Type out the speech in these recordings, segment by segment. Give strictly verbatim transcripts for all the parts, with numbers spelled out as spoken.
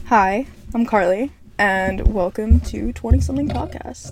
Hi, I'm Carly, and welcome to twenty something Podcast.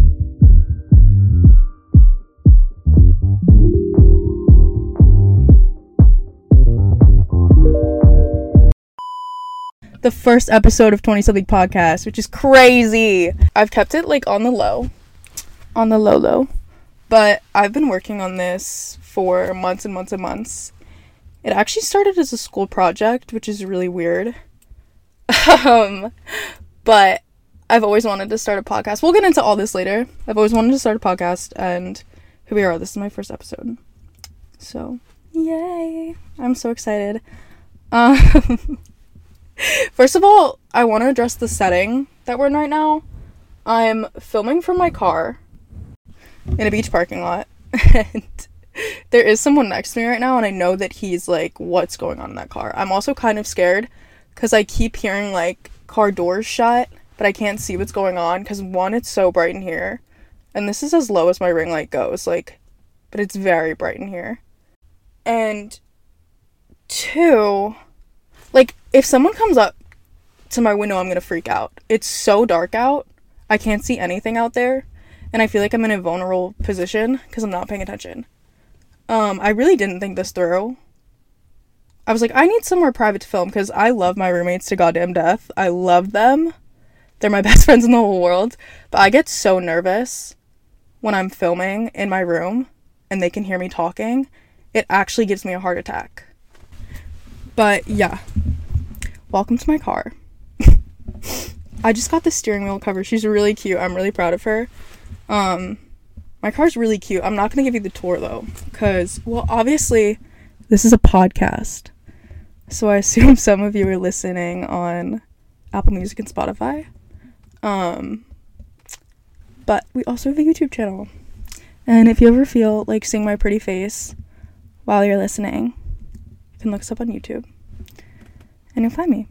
The first episode of twenty something Podcast, which is crazy. I've kept it like on the low, on the low low, but I've been working on this for months and months and months. It actually started as a school project, which is really weird. um, but I've always wanted to start a podcast. We'll get into all this later. I've always wanted to start a podcast, and here we are. This is my first episode. So, yay. I'm so excited. Um, first of all, I want to address the setting that we're in right now. I'm filming from my car in a beach parking lot, and there is someone next to me right now, and I know that he's like, what's going on in that car? I'm also kind of scared because I keep hearing like car doors shut, but I can't see what's going on because one, it's so bright in here, and this is as low as my ring light goes, like, but it's very bright in here. And two, like, if someone comes up to my window, I'm gonna freak out. It's so dark out, I can't see anything out there, and I feel like I'm in a vulnerable position because I'm not paying attention. Um, I really didn't think this through. I was like, I need somewhere private to film because I love my roommates to goddamn death. I love them. They're my best friends in the whole world. But I get so nervous when I'm filming in my room and they can hear me talking. It actually gives me a heart attack. But yeah, welcome to my car. I just got the steering wheel cover. She's really cute. I'm really proud of her. Um, my car's really cute. I'm not going to give you the tour though, because, well, obviously this is a podcast. So I assume some of you are listening on Apple Music and Spotify. Um, but we also have a YouTube channel. And if you ever feel like seeing my pretty face while you're listening, you can look us up on YouTube. And you'll find me.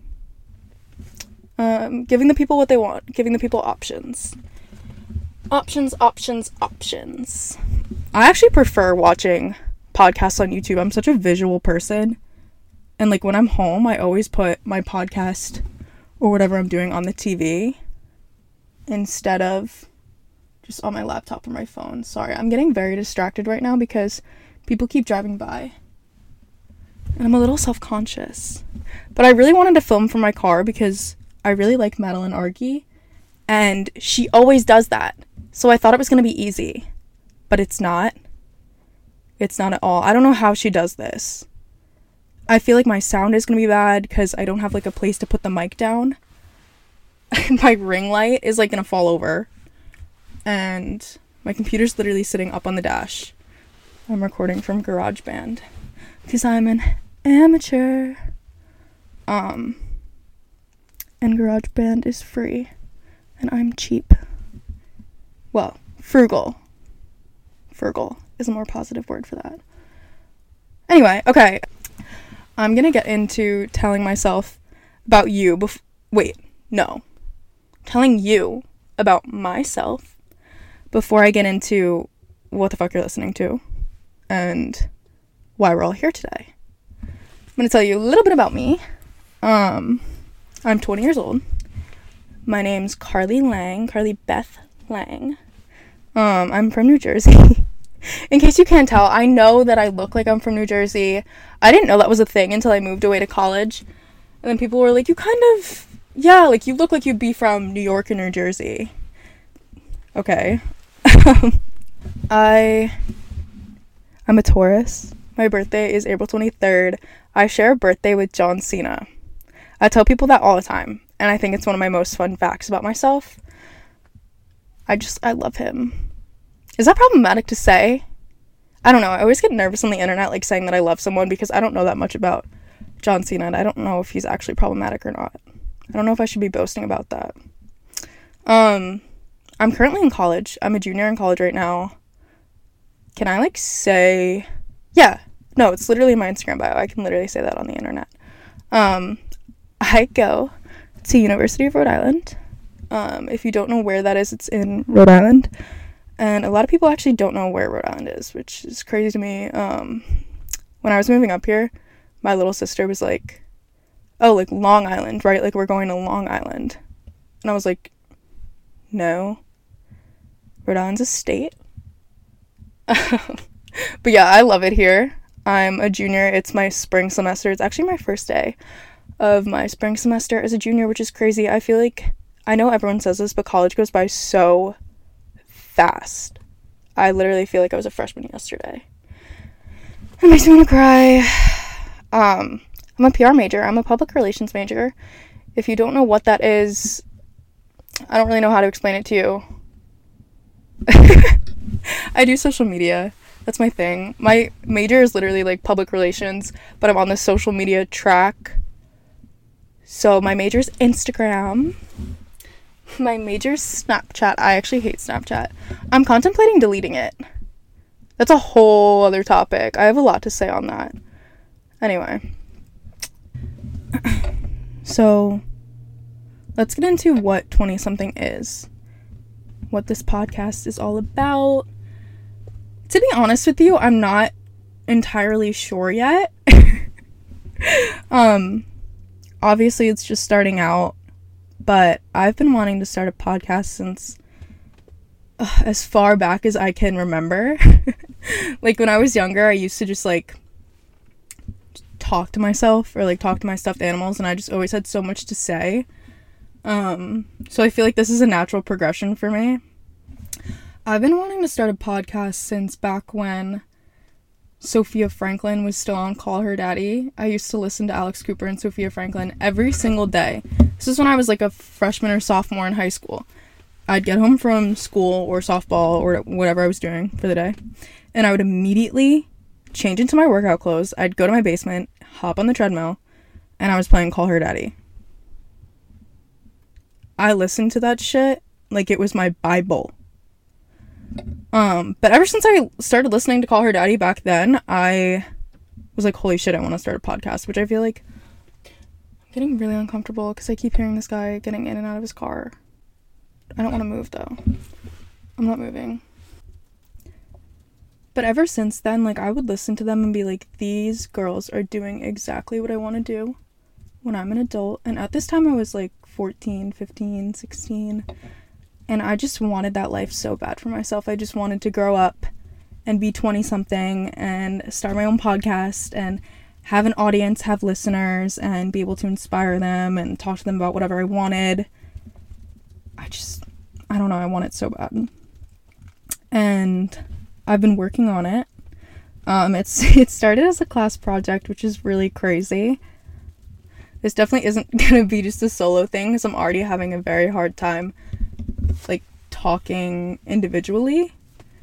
Um, giving the people what they want. Giving the people options. Options, options, options. I actually prefer watching podcasts on YouTube. I'm such a visual person. And like when I'm home, I always put my podcast or whatever I'm doing on the T V instead of just on my laptop or my phone. Sorry, I'm getting very distracted right now because people keep driving by. And I'm a little self-conscious. But I really wanted to film from my car because I really like Madeline Argy. And she always does that. So I thought it was going to be easy. But it's not. It's not at all. I don't know how she does this. I feel like my sound is going to be bad because I don't have like a place to put the mic down. My ring light is like going to fall over. And my computer's literally sitting up on the dash. I'm recording from GarageBand because I'm an amateur. Um, and GarageBand is free. And I'm cheap. Well, frugal. Frugal is a more positive word for that. Anyway, okay. I'm gonna get into telling myself about you bef- wait, no. Telling you about myself before I get into what the fuck you're listening to and why we're all here today. I'm gonna tell you a little bit about me. Um, I'm twenty years old. My name's Carly Lang, Carly Beth Lang. Um, I'm from New Jersey. In case you can't tell, I know that I look like I'm from New Jersey. I didn't know that was a thing until I moved away to college. And then people were like, you kind of, yeah, like you look like you'd be from New York or New Jersey. Okay. I, I'm a Taurus. My birthday is April twenty-third. I share a birthday with John Cena. I tell people that all the time. And I think it's one of my most fun facts about myself. I just, I love him. Is that problematic to say? I don't know. I always get nervous on the internet, like, saying that I love someone because I don't know that much about John Cena, and I don't know if he's actually problematic or not. I don't know if I should be boasting about that. Um, I'm currently in college. I'm a junior in college right now. Can I, like, say... Yeah. No, it's literally my Instagram bio. I can literally say that on the internet. Um, I go to University of Rhode Island. Um, if you don't know where that is, it's in Rhode Island. And a lot of people actually don't know where Rhode Island is, which is crazy to me. Um, when I was moving up here, my little sister was like, oh, like Long Island, right? Like we're going to Long Island. And I was like, no. Rhode Island's a state. But yeah, I love it here. I'm a junior. It's my spring semester. It's actually my first day of my spring semester as a junior, which is crazy. I feel like, I know everyone says this, but college goes by so fast. I literally feel like I was a freshman yesterday. It makes me want to cry. Um, I'm a P R major. I'm a public relations major. If you don't know what that is, I don't really know how to explain it to you. I do social media. That's my thing. My major is literally like public relations, but I'm on the social media track. So my major is Instagram. My major is Snapchat. I actually hate Snapchat. I'm contemplating deleting it. That's a whole other topic. I have a lot to say on that. Anyway. So, let's get into what twenty-something is. What this podcast is all about. To be honest with you, I'm not entirely sure yet. um, obviously, it's just starting out. But I've been wanting to start a podcast since uh, as far back as I can remember. Like, when I was younger, I used to just, like, talk to myself or, like, talk to my stuffed animals, and I just always had so much to say. Um, so I feel like this is a natural progression for me. I've been wanting to start a podcast since back when Sophia Franklin was still on Call Her Daddy. I used to listen to Alex Cooper and Sophia Franklin every single day. This is when I was like a freshman or sophomore in high school. I'd get home from school or softball or whatever I was doing for the day, and I would immediately change into my workout clothes. I'd go to my basement, hop on the treadmill, and I was playing Call Her Daddy. I listened to that shit like it was my Bible. Um, but ever since I started listening to Call Her Daddy back then, I was like, holy shit, I want to start a podcast, which I feel like I'm getting really uncomfortable because I keep hearing this guy getting in and out of his car. I don't want to move, though. I'm not moving. But ever since then, like, I would listen to them and be like, these girls are doing exactly what I want to do when I'm an adult. And at this time, I was like fourteen, fifteen, sixteen. And I just wanted that life so bad for myself. I just wanted to grow up and be twenty-something and start my own podcast and have an audience, have listeners, and be able to inspire them and talk to them about whatever I wanted. I just, I don't know, I want it so bad. And I've been working on it. Um, it's it started as a class project, which is really crazy. This definitely isn't going to be just a solo thing, because I'm already having a very hard time like talking individually,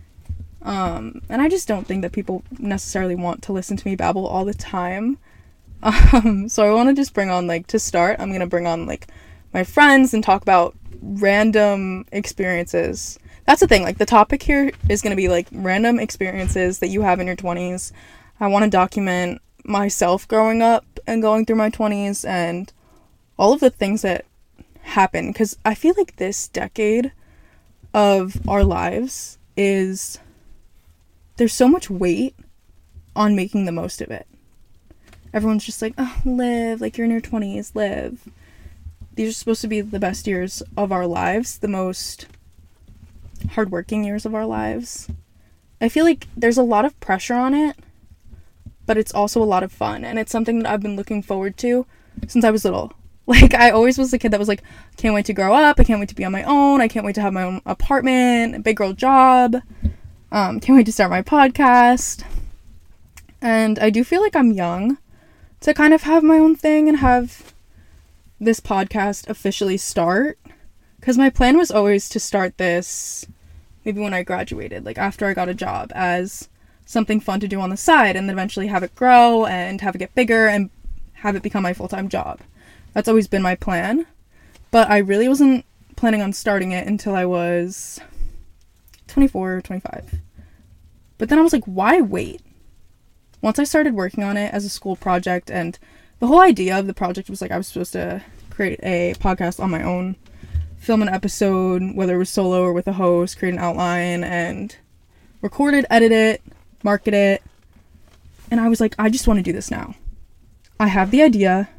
um and I just don't think that people necessarily want to listen to me babble all the time. Um so I want to just bring on, like, to start, I'm gonna bring on like my friends and talk about random experiences. That's the thing, like, the topic here is gonna be like random experiences that you have in your twenties. I want to document myself growing up and going through my twenties and all of the things that happen, because I feel like this decade of our lives is, there's so much weight on making the most of it. Everyone's just like, oh, live, like, you're in your twenties, live. These are supposed to be the best years of our lives, the most hardworking years of our lives. I feel like there's a lot of pressure on it, but it's also a lot of fun, and it's something that I've been looking forward to since I was little. Like, I always was the kid that was like, can't wait to grow up, I can't wait to be on my own, I can't wait to have my own apartment, a big girl job, um, can't wait to start my podcast. And I do feel like I'm young to kind of have my own thing and have this podcast officially start, because my plan was always to start this maybe when I graduated, like after I got a job, as something fun to do on the side, and then eventually have it grow and have it get bigger and have it become my full-time job. That's always been my plan, but I really wasn't planning on starting it until I was twenty-four or twenty-five. But then I was like, why wait? Once I started working on it as a school project, and the whole idea of the project was like I was supposed to create a podcast on my own, film an episode, whether it was solo or with a host, create an outline, and record it, edit it, market it. And I was like, I just want to do this now. I have the idea.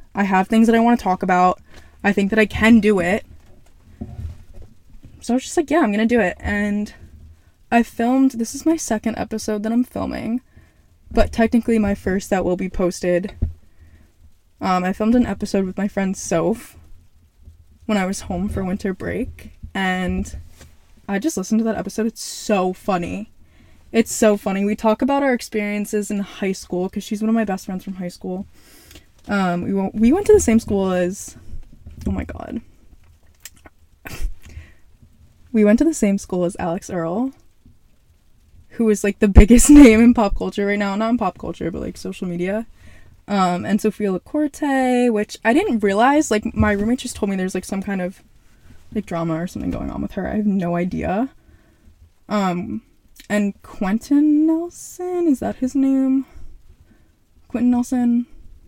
I have things that I want to talk about. I think that I can do it. So I was just like, yeah, I'm gonna do it. And I filmed, this is my second episode that I'm filming, but technically my first that will be posted. Um, I filmed an episode with my friend Soph when I was home for winter break, and I just listened to that episode. It's so funny. It's so funny. We talk about our experiences in high school, because she's one of my best friends from high school. Um, we went, we went to the same school as, oh my god. We went to the same school as Alex Earl, who is like the biggest name in pop culture right now. Not in pop culture, but like social media. Um, and Sophia LaCourte, which I didn't realize, like my roommate just told me there's like some kind of like drama or something going on with her. I have no idea. Um, and Quentin Nelson, is that his name? Quentin Nelson?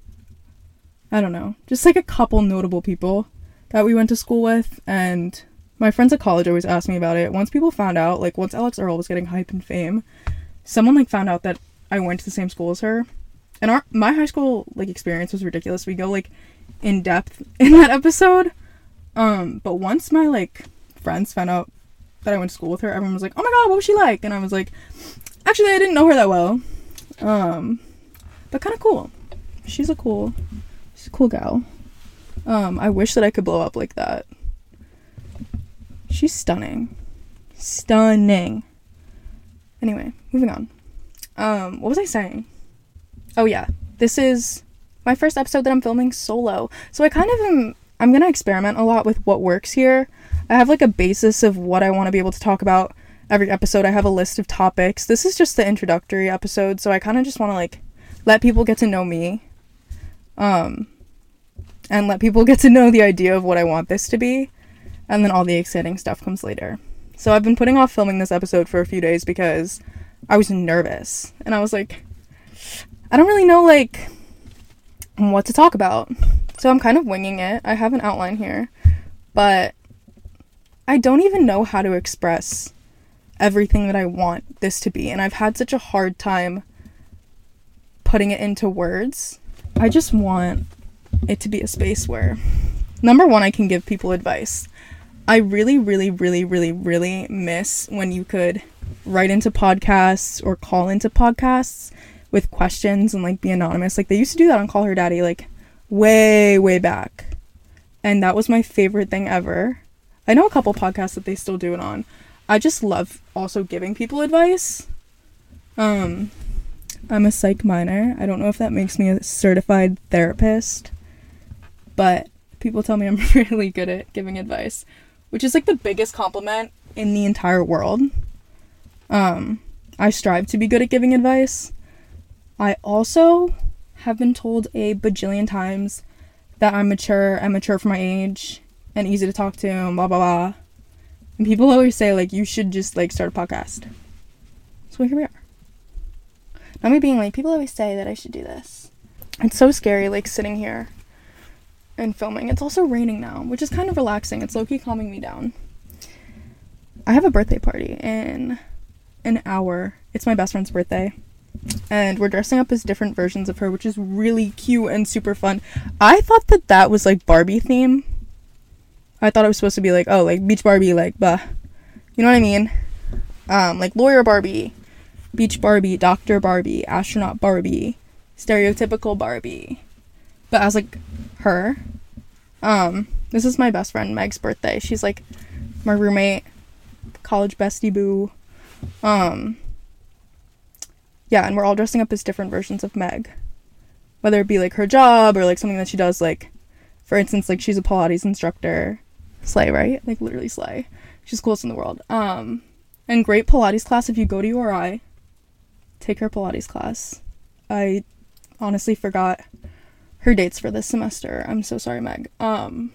I don't know. Just like a couple notable people that we went to school with, and my friends at college always asked me about it. Once people found out, like once Alex Earl was getting hype and fame, someone like found out that I went to the same school as her. And our my high school like experience was ridiculous. We go like in depth in that episode. Um, but once my like friends found out that I went to school with her, everyone was like, "Oh my god, what was she like?" And I was like, "Actually, I didn't know her that well." Um, but kind of cool. She's a cool, she's a cool gal. Um, I wish that I could blow up like that. She's stunning. Stunning. Anyway, moving on. Um, what was I saying? Oh yeah, this is my first episode that I'm filming solo. So I kind of am, I'm gonna experiment a lot with what works here. I have like a basis of what I want to be able to talk about every episode. I have a list of topics. This is just the introductory episode, so I kind of just want to like let people get to know me. Um, and let people get to know the idea of what I want this to be. And then all the exciting stuff comes later. So I've been putting off filming this episode for a few days because I was nervous. And I was like, I don't really know, like, what to talk about. So I'm kind of winging it. I have an outline here. But I don't even know how to express everything that I want this to be. And I've had such a hard time putting it into words. I just want it to be a space where, number one, I can give people advice. I really, really, really, really, really miss when you could write into podcasts or call into podcasts with questions and like be anonymous. Like they used to do that on Call Her Daddy, like way, way back. And that was my favorite thing ever. I know a couple podcasts that they still do it on. I just love also giving people advice. Um, I'm a psych minor. I don't know if that makes me a certified therapist, but people tell me I'm really good at giving advice, which is like the biggest compliment in the entire world. Um, I strive to be good at giving advice. I also have been told a bajillion times that I'm mature, I'm mature for my age, and easy to talk to, and blah, blah, blah. And people always say, like, you should just, like, start a podcast. So here we are. Not me being like, people always say that I should do this. It's so scary, like, sitting here and filming. It's also raining now, which is kind of relaxing. It's low-key calming me down. I have a birthday party in an hour. It's my best friend's birthday. And we're dressing up as different versions of her, which is really cute and super fun. I thought that that was, like, Barbie theme. I thought it was supposed to be, like, oh, like, Beach Barbie, like, bah. You know what I mean? Um, like, Lawyer Barbie, Beach Barbie, Doctor Barbie, Astronaut Barbie, stereotypical Barbie. But as, like, her. Um, this is my best friend, Meg's birthday. She's, like, my roommate, college bestie boo. Um... Yeah, and we're all dressing up as different versions of Meg. Whether it be, like, her job or, like, something that she does, like, for instance, like, she's a Pilates instructor. Slay, right? Like, literally slay. She's the coolest in the world. Um, and great Pilates class. If you go to U R I, take her Pilates class. I honestly forgot her dates for this semester. I'm so sorry, Meg. Um,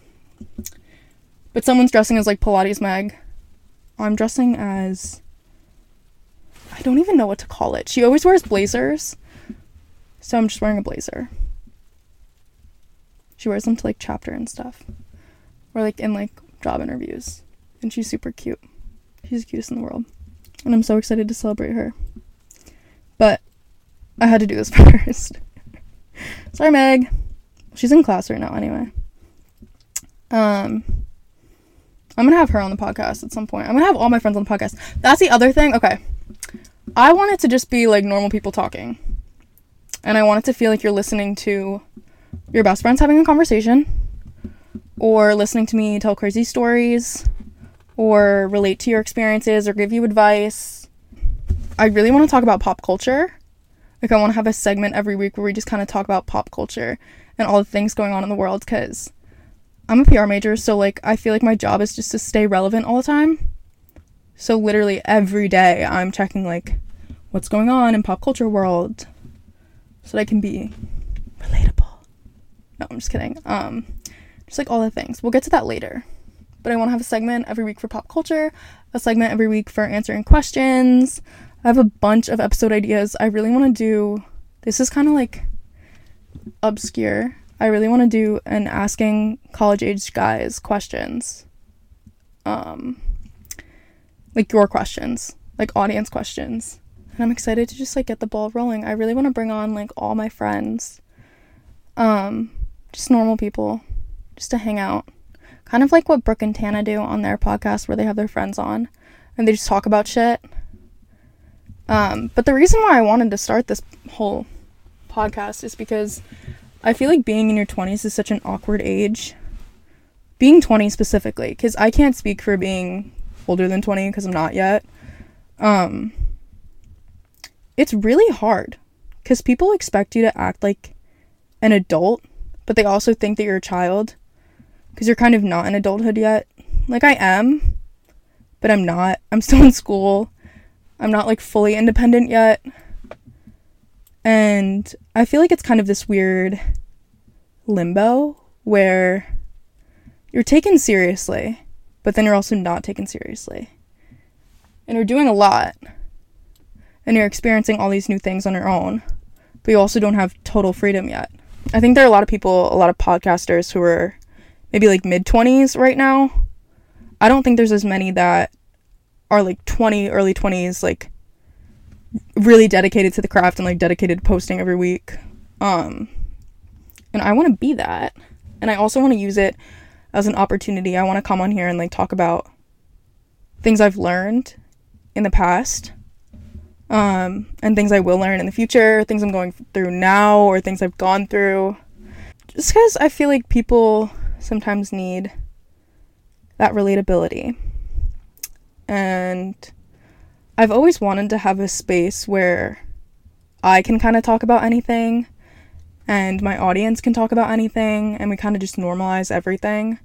but someone's dressing as, like, Pilates Meg. I'm dressing as... I don't even know what to call it. She always wears blazers, so I'm just wearing a blazer. She wears them to, like, chapter and stuff, or, like, in, like, job interviews, and she's super cute. She's the cutest in the world, and I'm so excited to celebrate her. But I had to do this first. Sorry, Meg. She's in class right now anyway. Um, I'm gonna have her on the podcast at some point. I'm gonna have all my friends on the podcast. That's the other thing. Okay. I want it to just be like normal people talking. And I want it to feel like you're listening to your best friends having a conversation, or listening to me tell crazy stories, or relate to your experiences, or give you advice. I really want to talk about pop culture. Like, I want to have a segment every week where we just kind of talk about pop culture and all the things going on in the world, because I'm a P R major, so, like, I feel like my job is just to stay relevant all the time. So, literally, every day, I'm checking, like, what's going on in pop culture world, so that I can be relatable. No, I'm just kidding. Um, just, like, all the things. We'll get to that later. But I want to have a segment every week for pop culture, a segment every week for answering questions. I have a bunch of episode ideas. I really want to do, this is kind of like obscure. I really want to do an asking college-age guys questions. Um, like your questions, like audience questions. And I'm excited to just like get the ball rolling. I really want to bring on like all my friends. Um, just normal people, just to hang out. Kind of like what Brooke and Tana do on their podcast, where they have their friends on and they just talk about shit. Um, but the reason why I wanted to start this whole podcast is because I feel like being in your twenties is such an awkward age. Being twenty specifically, because I can't speak for being older than twenty because I'm not yet. Um, it's really hard because people expect you to act like an adult, but they also think that you're a child because you're kind of not in adulthood yet. Like, I am, but I'm not. I'm still in school. I'm not, like, fully independent yet. And I feel like it's kind of this weird limbo where you're taken seriously, but then you're also not taken seriously. And you're doing a lot. And you're experiencing all these new things on your own, but you also don't have total freedom yet. I think there are a lot of people, a lot of podcasters who are maybe, like, mid-twenties right now. I don't think there's as many that are like twenty, early twenties, like really dedicated to the craft and like dedicated to posting every week. Um, and I want to be that. And I also want to use it as an opportunity. I want to come on here and like talk about things I've learned in the past, um, and things I will learn in the future, things I'm going through now, or things I've gone through. Just because I feel like people sometimes need that relatability. And I've always wanted to have a space where I can kind of talk about anything and my audience can talk about anything, and we kind of just normalize everything,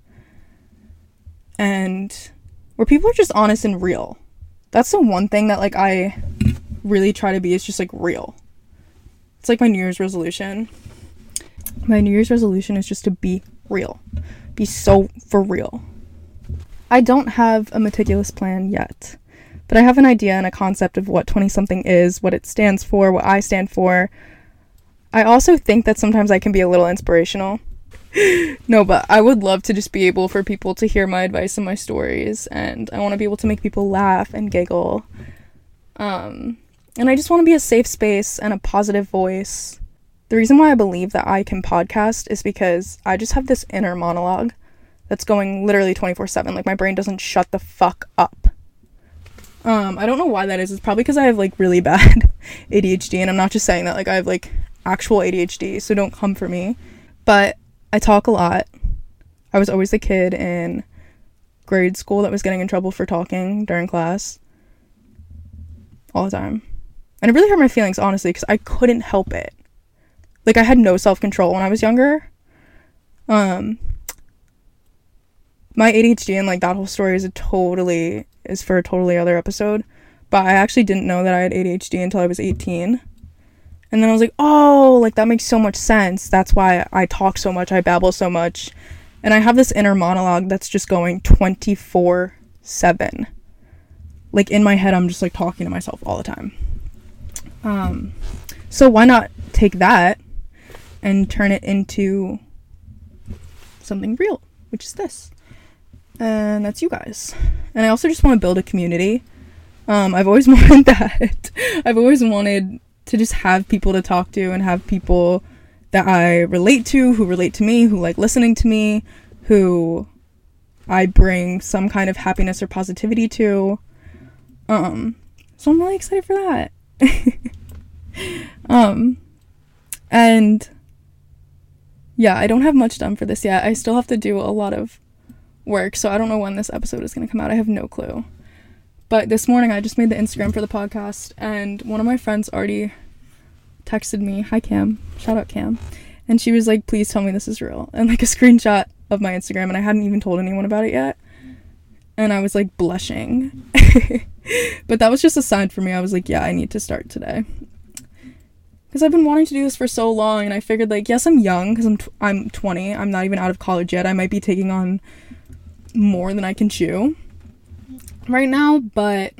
and where people are just honest and real. That's the one thing that like I really try to be, is just like real. It's like my New Year's resolution. My New Year's resolution is just to be real. Be so for real. I don't have a meticulous plan yet, but I have an idea and a concept of what twenty-something is, what it stands for, what I stand for. I also think that sometimes I can be a little inspirational. No, but I would love to just be able for people to hear my advice and my stories, and I want to be able to make people laugh and giggle. Um, and I just want to be a safe space and a positive voice. The reason why I believe that I can podcast is because I just have this inner monologue that's going literally twenty-four seven. Like, my brain doesn't shut the fuck up. Um, I don't know why that is. It's probably because I have, like, really bad A D H D, and I'm not just saying that. Like, I have, like, actual A D H D, so don't come for me. But I talk a lot. I was always the kid in grade school that was getting in trouble for talking during class. All the time. And it really hurt my feelings, honestly, because I couldn't help it. Like, I had no self-control when I was younger. Um... My A D H D and, like, that whole story is a totally, is for a totally other episode. But I actually didn't know that I had A D H D until I was eighteen. And then I was like, oh, like, that makes so much sense. That's why I talk so much, I babble so much. And I have this inner monologue that's just going twenty-four seven. Like, in my head, I'm just, like, talking to myself all the time. Um, so why not take that and turn it into something real, which is this. And that's you guys. And I also just want to build a community. Um, I've always wanted that. I've always wanted to just have people to talk to and have people that I relate to, who relate to me, who like listening to me, who I bring some kind of happiness or positivity to. Um, so I'm really excited for that. um, and yeah, I don't have much done for this yet. I still have to do a lot of work, so I don't know when this episode is going to come out. I have no clue. But this morning I just made the Instagram for the podcast, and one of my friends already texted me, hi Cam, shout out Cam, and she was like, please tell me this is real, and like a screenshot of my Instagram, and I hadn't even told anyone about it yet, and I was like blushing. But that was just a sign for me. I was like, yeah, I need to start today, because I've been wanting to do this for so long, and I figured like, yes, I'm young, because I'm, tw- I'm twenty, I'm not even out of college yet, I might be taking on more than I can chew right now, but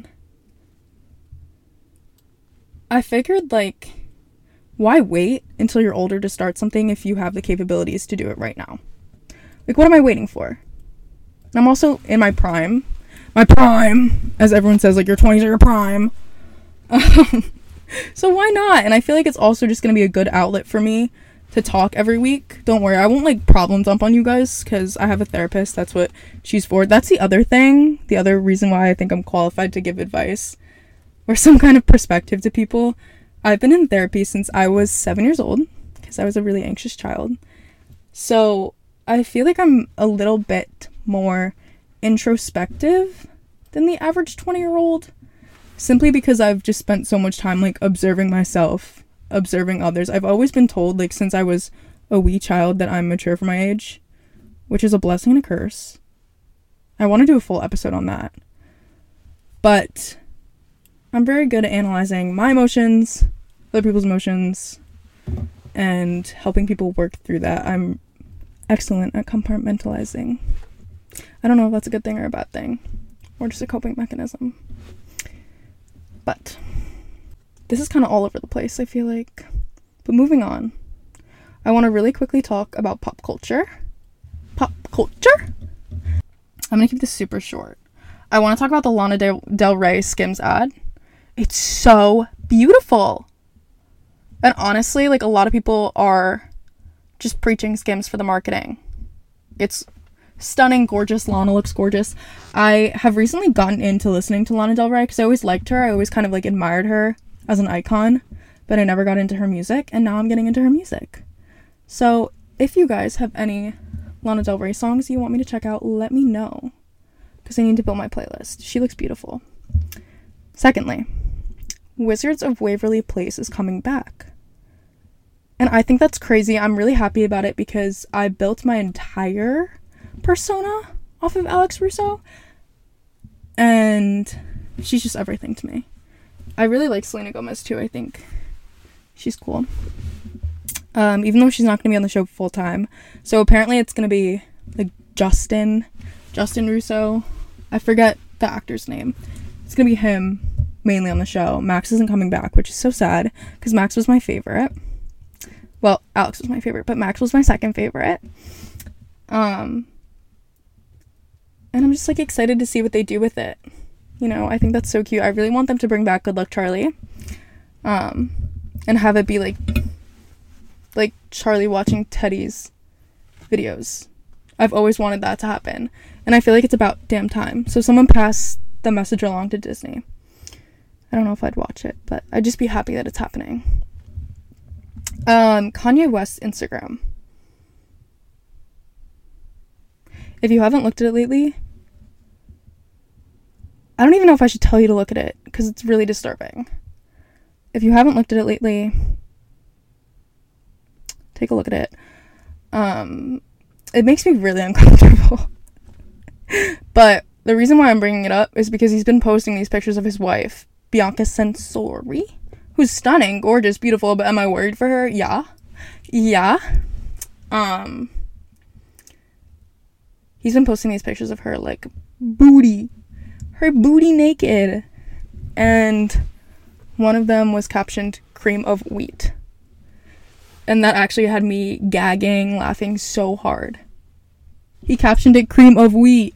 I figured like, why wait until you're older to start something if you have the capabilities to do it right now? Like, what am I waiting for? And I'm also in my prime. My prime, as everyone says, like, your twenties are your prime. Um, so why not? And I feel like it's also just going to be a good outlet for me to talk every week. Don't worry, I won't, like, problem dump on you guys, because I have a therapist. That's what she's for. That's the other thing. The other reason why I think I'm qualified to give advice or some kind of perspective to people. I've been in therapy since I was seven years old, because I was a really anxious child. So I feel like I'm a little bit more introspective than the average twenty-year-old, simply because I've just spent so much time, like, observing myself, observing others. I've always been told, like, since I was a wee child, that I'm mature for my age, which is a blessing and a curse. I want to do a full episode on that. But I'm very good at analyzing my emotions, other people's emotions, and helping people work through that. I'm excellent at compartmentalizing. I don't know if that's a good thing or a bad thing, or just a coping mechanism. But this is kind of all over the place, I feel like. But moving on, I want to really quickly talk about pop culture. Pop culture? I'm going to keep this super short. I want to talk about the Lana Del, Del Rey Skims ad. It's so beautiful. And honestly, like, a lot of people are just preaching Skims for the marketing. It's stunning, gorgeous. Lana looks gorgeous. I have recently gotten into listening to Lana Del Rey because I always liked her. I always kind of like admired her as an icon, but I never got into her music, and now I'm getting into her music. So if you guys have any Lana Del Rey songs you want me to check out, let me know, because I need to build my playlist. She looks beautiful. Secondly, Wizards of Waverly Place is coming back. And I think that's crazy. I'm really happy about it because I built my entire persona off of Alex Russo. And she's just everything to me. I really like Selena Gomez too. I think she's cool. Um, even though she's not going to be on the show full time. So apparently it's going to be like Justin, Justin Russo. I forget the actor's name. It's going to be him mainly on the show. Max isn't coming back, which is so sad because Max was my favorite. Well, Alex was my favorite, but Max was my second favorite. Um, and I'm just like excited to see what they do with it. You know, I think that's so cute. I really want them to bring back Good Luck Charlie. Um, and have it be like, like Charlie watching Teddy's videos. I've always wanted that to happen. And I feel like it's about damn time. So someone pass the message along to Disney. I don't know if I'd watch it, but I'd just be happy that it's happening. Um, Kanye West's Instagram. If you haven't looked at it lately, I don't even know if I should tell you to look at it, because it's really disturbing. If you haven't looked at it lately, take a look at it. Um, it makes me really uncomfortable. But the reason why I'm bringing it up is because he's been posting these pictures of his wife, Bianca Censori, who's stunning, gorgeous, beautiful, but am I worried for her? Yeah. Yeah. Um, he's been posting these pictures of her, like, booty. Her booty naked. And one of them was captioned, cream of wheat. And that actually had me gagging, laughing so hard. He captioned it, cream of wheat.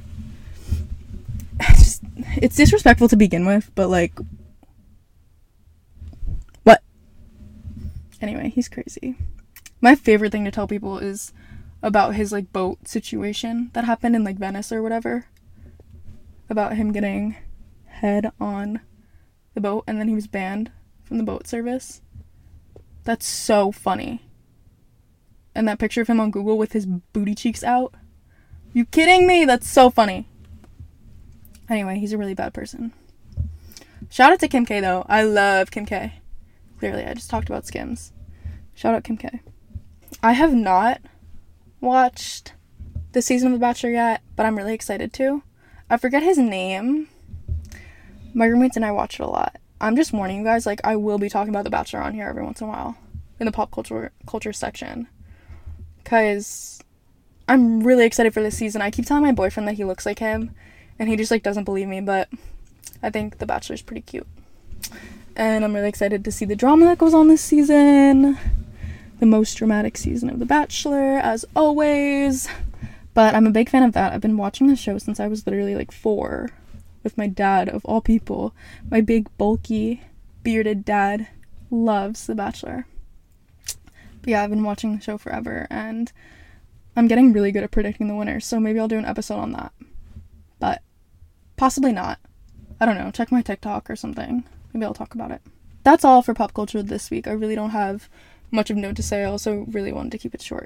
It's, just, it's disrespectful to begin with, but, like, what? Anyway, he's crazy. My favorite thing to tell people is about his, like, boat situation that happened in, like, Venice or whatever. About him getting head on the boat and then he was banned from the boat service. That's so funny. And that picture of him on Google with his booty cheeks out. You kidding me? That's so funny. Anyway, he's a really bad person. Shout out to Kim K, though. I love Kim K. Clearly, I just talked about Skims. Shout out Kim K. I have not watched this season of The Bachelor yet, but I'm really excited to. I forget his name. My roommates and I watch it a lot. I'm just warning you guys, like, I will be talking about The Bachelor on here every once in a while. In the pop culture culture section. Because I'm really excited for this season. I keep telling my boyfriend that he looks like him, and he just, like, doesn't believe me, but I think The Bachelor's pretty cute. And I'm really excited to see the drama that goes on this season. The most dramatic season of The Bachelor, as always. But I'm a big fan of that. I've been watching the show since I was literally, like, four. With my dad, of all people. My big, bulky, bearded dad loves The Bachelor. But yeah, I've been watching the show forever, and I'm getting really good at predicting the winners, so maybe I'll do an episode on that. But possibly not. I don't know, check my TikTok or something. Maybe I'll talk about it. That's all for pop culture this week. I really don't have much of note to say. I also really wanted to keep it short.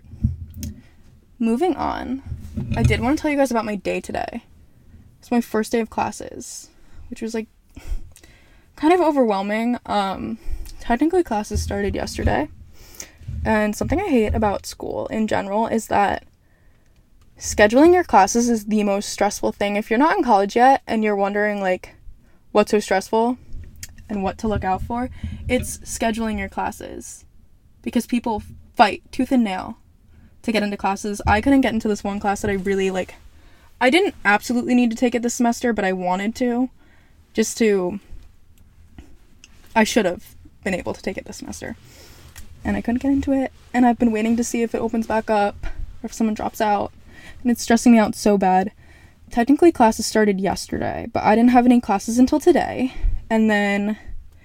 Moving on, I did want to tell you guys about my day today. It's my first day of classes, which was, like, kind of overwhelming. Um, technically, classes started yesterday. And something I hate about school in general is that scheduling your classes is the most stressful thing. If you're not in college yet and you're wondering, like, what's so stressful and what to look out for, it's scheduling your classes. Because people fight tooth and nail to get into classes. I couldn't get into this one class that I really, like, I didn't absolutely need to take it this semester, but I wanted to. Just to, I should have been able to take it this semester. And I couldn't get into it, and I've been waiting to see if it opens back up, or if someone drops out, and it's stressing me out so bad. Technically, classes started yesterday, but I didn't have any classes until today, and then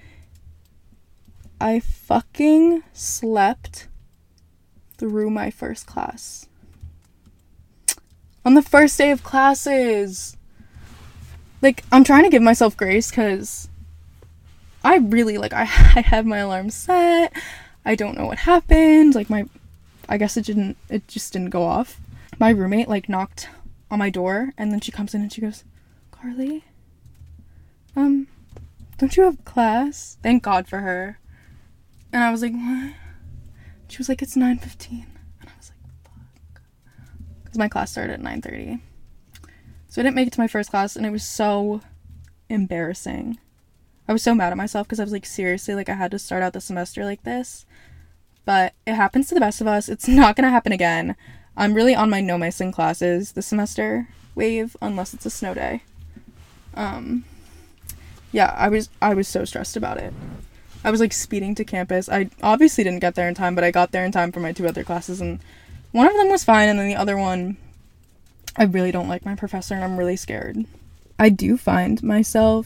I fucking slept through my first class. On the first day of classes! Like, I'm trying to give myself grace, because I really, like, I, I had my alarm set. I don't know what happened. Like, my, I guess it didn't, it just didn't go off. My roommate, like, knocked on my door, and then she comes in and she goes, Carly, um, don't you have class? Thank God for her. And I was like, what? She was like, it's nine fifteen. And I was like, fuck. Because my class started at nine thirty. So I didn't make it to my first class, and it was so embarrassing. I was so mad at myself because I was like, seriously, like, I had to start out the semester like this. But it happens to the best of us. It's not going to happen again. I'm really on my no missing classes this semester wave, unless it's a snow day. Um, yeah, I was, I was so stressed about it. I was, like, speeding to campus. I obviously didn't get there in time, but I got there in time for my two other classes, and one of them was fine, and then the other one, I really don't like my professor, and I'm really scared. I do find myself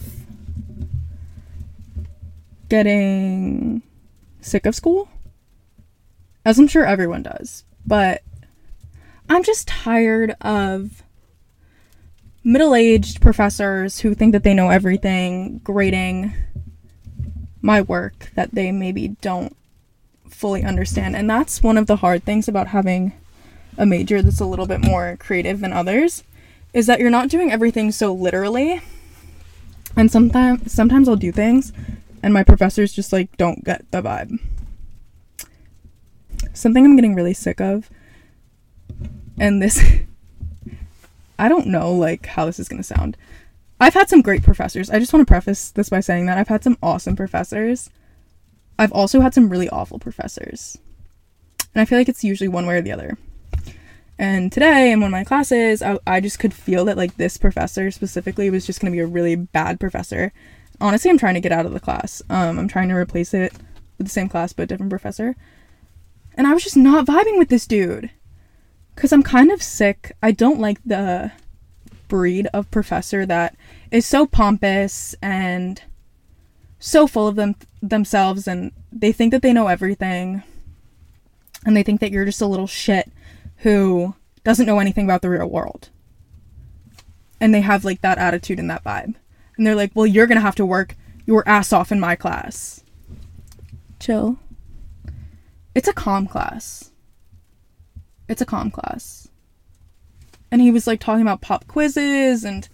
getting sick of school, as I'm sure everyone does, but I'm just tired of middle-aged professors who think that they know everything, grading my work that they maybe don't fully understand. And that's one of the hard things about having a major that's a little bit more creative than others, is that you're not doing everything so literally. And sometimes sometimes I'll do things and my professors just, like, don't get the vibe. Something I'm getting really sick of, and this, I don't know, like, how this is gonna sound. I've had some great professors. I just want to preface this by saying that I've had some awesome professors. I've also had some really awful professors. And I feel like it's usually one way or the other. And today, in one of my classes, I, I just could feel that, like, this professor specifically was just going to be a really bad professor. Honestly, I'm trying to get out of the class. Um, I'm trying to replace it with the same class, but a different professor. And I was just not vibing with this dude. Because I'm kind of sick. I don't like the breed of professor that is so pompous and so full of them themselves, and they think that they know everything. and they think that you're just a little shit who doesn't know anything about the real world. And they have like that attitude and that vibe. And they're like, well, you're gonna have to work your ass off in my class. Chill. It's a comm class. It's a comm class. And he was like talking about pop quizzes, and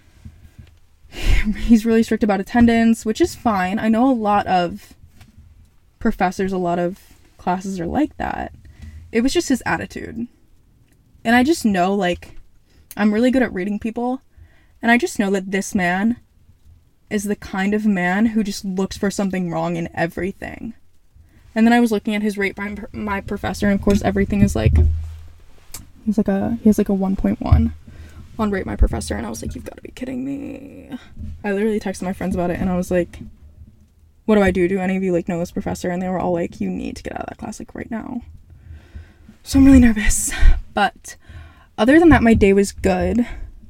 he's really strict about attendance, which is fine. I know a lot of professors, a lot of classes are like that. It was just his attitude. And I just know, like, I'm really good at reading people, and I just know that this man is the kind of man who just looks for something wrong in everything. And then I was looking at his rate by my professor, and of course everything is like, he's like a, he has like a one point one on rate my professor, and I was like, you've got to be kidding me. I literally texted my friends about it, and I was like, what do I do? Do any of you like know this professor? And they were all like, you need to get out of that class like right now. So I'm really nervous. But other than that, my day was good.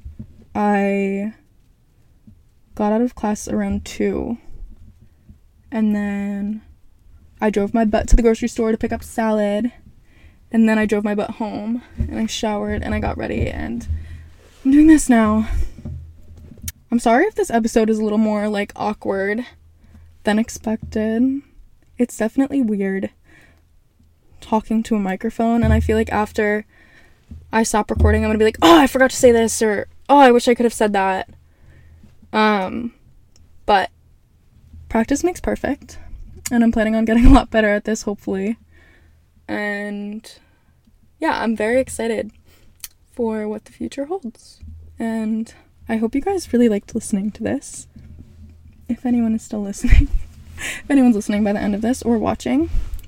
I got out of class around two, and then I drove my butt to the grocery store to pick up salad, and then I drove my butt home, and I showered, and I got ready, and I'm doing this now. I'm sorry if this episode is a little more like awkward than expected. It's definitely weird talking to a microphone, and I feel like after I stop recording, I'm gonna be like, oh, I forgot to say this, or oh, I wish I could have said that. Um, but practice makes perfect, and I'm planning on getting a lot better at this, hopefully. And yeah, I'm very excited for what the future holds. And I hope you guys really liked listening to this. If anyone is still listening. If anyone's listening by the end of this or watching.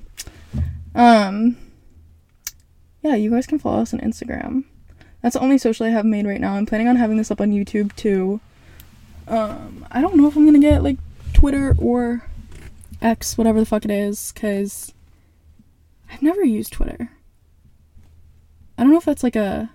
Um, yeah, you guys can follow us on Instagram. That's the only social I have made right now. I'm planning on having this up on YouTube too. Um, I don't know if I'm gonna get like Twitter or X, whatever the fuck it is, because I've never used Twitter. I don't know if that's like a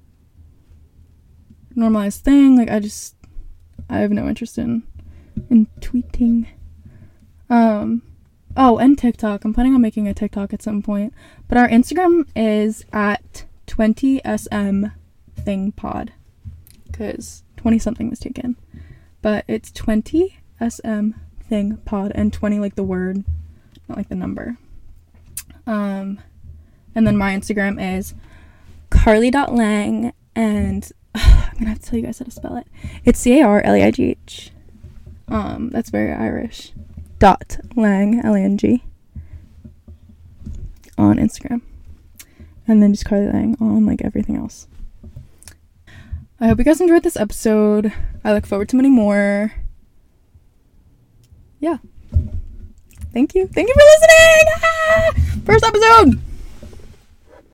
normalized thing. Like, I just, I have no interest in, in tweeting. Um, oh, and TikTok. I'm planning on making a TikTok at some point. But our Instagram is at twenty S M thing pod. Because twenty something was taken. But it's twenty S M thing pod, and twenty like the word, not like the number. Um, and then my Instagram is carly dot lang, and uh, I'm gonna have to tell you guys how to spell it. It's C A R L E I G H. Um, that's very Irish. Dot lang, L A N G, on Instagram. And then just Carly Lang on like everything else. I hope you guys enjoyed this episode. I look forward to many more. Yeah. Thank you. Thank you for listening! Ah! First episode!